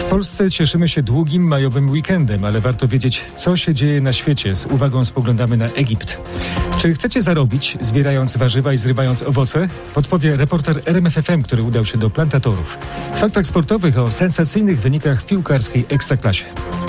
W Polsce cieszymy się długim majowym weekendem, ale warto wiedzieć, co się dzieje na świecie. Z uwagą spoglądamy na Egipt. Czy chcecie zarobić, zbierając warzywa i zrywając owoce? Podpowie reporter RMFFM, który udał się do plantatorów. W faktach sportowych o sensacyjnych wynikach w piłkarskiej ekstraklasie.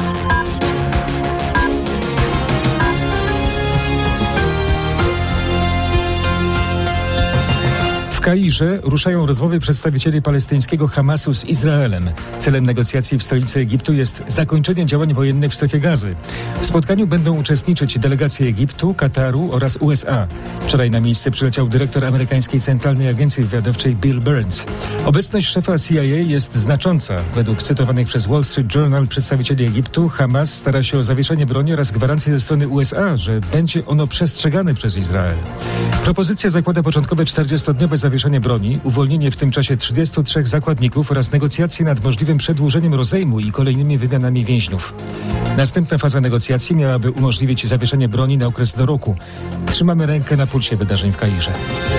W Kairze ruszają rozmowy przedstawicieli palestyńskiego Hamasu z Izraelem. Celem negocjacji w stolicy Egiptu jest zakończenie działań wojennych w strefie Gazy. W spotkaniu będą uczestniczyć delegacje Egiptu, Kataru oraz USA. Wczoraj na miejsce przyleciał dyrektor amerykańskiej Centralnej Agencji Wywiadowczej Bill Burns. Obecność szefa CIA jest znacząca. Według cytowanych przez Wall Street Journal przedstawicieli Egiptu, Hamas stara się o zawieszenie broni oraz gwarancje ze strony USA, że będzie ono przestrzegane przez Izrael. Propozycja zakłada początkowe 40-dniowe zawieszenie broni, uwolnienie w tym czasie 33 zakładników oraz negocjacje nad możliwym przedłużeniem rozejmu i kolejnymi wymianami więźniów. Następna faza negocjacji miałaby umożliwić zawieszenie broni na okres do roku. Trzymamy rękę na pulsie wydarzeń w Kairze.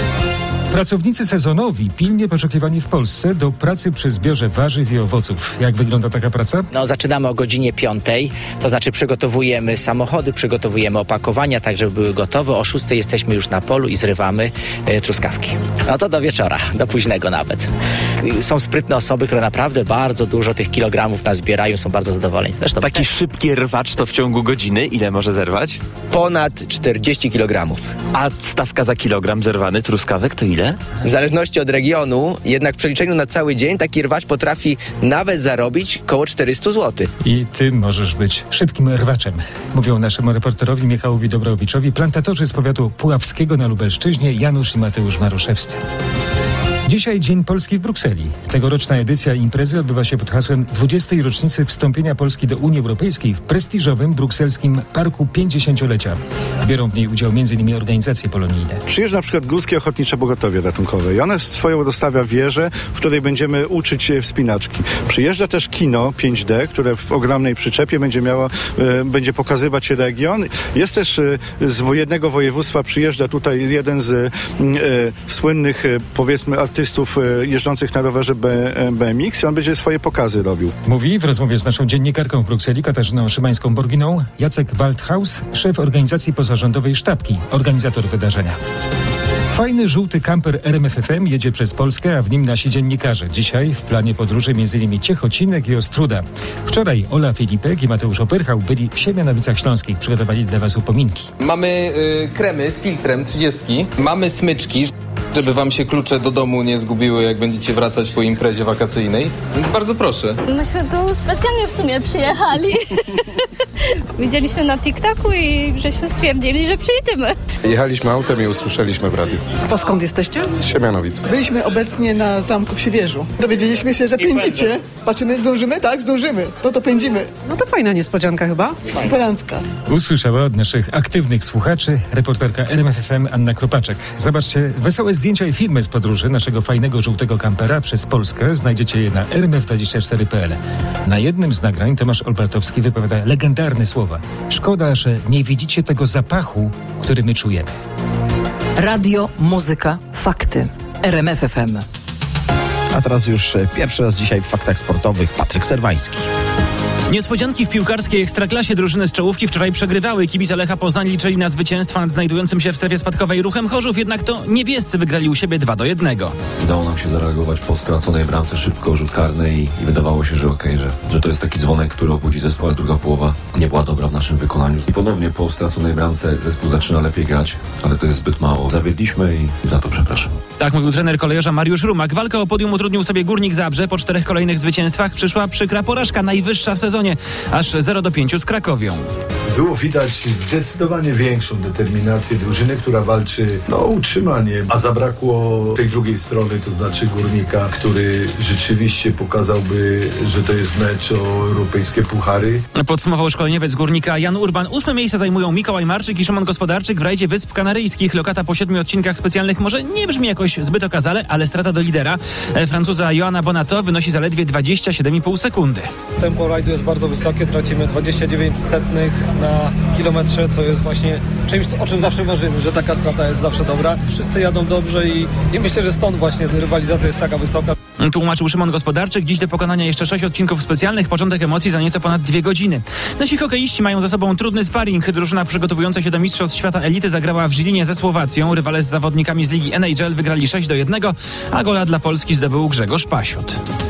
Pracownicy sezonowi pilnie poszukiwani w Polsce do pracy przy zbiorze warzyw i owoców. Jak wygląda taka praca? Zaczynamy o godzinie 5:00, to znaczy przygotowujemy samochody, przygotowujemy opakowania, tak żeby były gotowe. O 6:00 jesteśmy już na polu i zrywamy truskawki. To do wieczora, do późnego nawet. Są sprytne osoby, które naprawdę bardzo dużo tych kilogramów nazbierają, są bardzo zadowoleni. Zresztą taki szybki rwacz to w ciągu godziny ile może zerwać? Ponad 40 kilogramów. A stawka za kilogram zerwany truskawek to ile? W zależności od regionu, jednak w przeliczeniu na cały dzień taki rwacz potrafi nawet zarobić koło 400 zł. I ty możesz być szybkim rwaczem, mówią naszemu reporterowi Michałowi Dobrowiczowi plantatorzy z powiatu puławskiego na Lubelszczyźnie Janusz i Mateusz Maruszewscy. Dzisiaj Dzień Polski w Brukseli. Tegoroczna edycja imprezy odbywa się pod hasłem 20. rocznicy wstąpienia Polski do Unii Europejskiej w prestiżowym brukselskim Parku 50-lecia. Biorą w niej udział m.in. organizacje polonijne. Przyjeżdża na przykład Górskie Ochotnicze Pogotowie Ratunkowe i one swoją dostawia wieżę, w której będziemy uczyć się wspinaczki. Przyjeżdża też kino 5D, które w ogromnej przyczepie będzie pokazywać region. Jest też z jednego województwa przyjeżdża tutaj jeden z słynnych, powiedzmy, artystów jeżdżących na rowerze BMX i on będzie swoje pokazy robił. Mówi w rozmowie z naszą dziennikarką w Brukseli Katarzyną Szymańską-Borginą Jacek Waldhaus, szef organizacji pozarządowej Sztabki, organizator wydarzenia. Fajny, żółty kamper RMFFM jedzie przez Polskę, a w nim nasi dziennikarze. Dzisiaj w planie podróży m.in. Ciechocinek i Ostróda. Wczoraj Ola Filipek i Mateusz Opyrchał byli w Siemianowicach Śląskich. Przygotowali dla was upominki. Mamy kremy z filtrem 30. Mamy smyczki, żeby wam się klucze do domu nie zgubiły, jak będziecie wracać po imprezie wakacyjnej. Więc bardzo proszę. Myśmy tu specjalnie w sumie przyjechali. Widzieliśmy na TikToku i żeśmy stwierdzili, że przyjedziemy. Jechaliśmy autem i usłyszeliśmy w radiu. To skąd jesteście? Z Siemianowic. Byliśmy obecnie na zamku w Siewierzu. Dowiedzieliśmy się, że pędzicie. Patrzymy, zdążymy? Tak, zdążymy. No to pędzimy. No to fajna niespodzianka chyba. Superancka. Usłyszała od naszych aktywnych słuchaczy reporterka RMFFM Anna Kropaczek. Zobaczcie, wesołe zdjęcia i filmy z podróży naszego fajnego żółtego kampera przez Polskę znajdziecie je na rmf24.pl. Na jednym z nagrań Tomasz Olbratowski wypowiada legendarne słowa. Szkoda, że nie widzicie tego zapachu, który my czujemy. Radio, muzyka, fakty. RMFFM. A teraz już pierwszy raz dzisiaj w faktach sportowych Patryk Serwański. Niespodzianki w piłkarskiej ekstraklasie. Drużyny z czołówki wczoraj przegrywały. Kibice Lecha Poznań liczyli na zwycięstwa nad znajdującym się w strefie spadkowej Ruchem Chorzów, jednak to niebiescy wygrali u siebie 2-1. Udało nam się zareagować po straconej bramce szybko, rzut karny i wydawało się, że że to jest taki dzwonek, który obudzi zespół, ale druga połowa nie była dobra w naszym wykonaniu. I ponownie po straconej bramce zespół zaczyna lepiej grać, ale to jest zbyt mało. Zawiedliśmy i za to przepraszam. Tak mówił trener kolejorza Mariusz Rumak. Walkę o podium utrudnił sobie Górnik Zabrze. Po 4 kolejnych zwycięstwach przyszła przykra porażka, najwyższa w sezonie, aż 0-5 z Krakowią. Było widać zdecydowanie większą determinację drużyny, która walczy o utrzymanie, a zabrakło tej drugiej strony, to znaczy Górnika, który rzeczywiście pokazałby, że to jest mecz o europejskie puchary. Podsumował szkoleniowiec Górnika Jan Urban. 8. miejsce zajmują Mikołaj Marczyk i Szymon Gospodarczyk w rajdzie Wysp Kanaryjskich. Lokata po 7 odcinkach specjalnych może nie brzmi jakoś zbyt okazale, ale strata do lidera Francuza Joana Bonato wynosi zaledwie 27,5 sekundy. Tempo rajdu jest bardzo wysokie, tracimy 29 setnych na kilometrze, co jest właśnie czymś, o czym zawsze marzymy, że taka strata jest zawsze dobra. Wszyscy jadą dobrze i myślę, że stąd właśnie rywalizacja jest taka wysoka. Tłumaczył Szymon Gospodarczyk. Dziś do pokonania jeszcze 6 odcinków specjalnych. Początek emocji za nieco ponad 2 godziny. Nasi hokeiści mają za sobą trudny sparring. Drużyna przygotowująca się do Mistrzostw Świata Elity zagrała w Żilinie ze Słowacją. Rywale z zawodnikami z ligi NHL wygrali 6-1, a gola dla Polski zdobył Grzegorz Pasiut.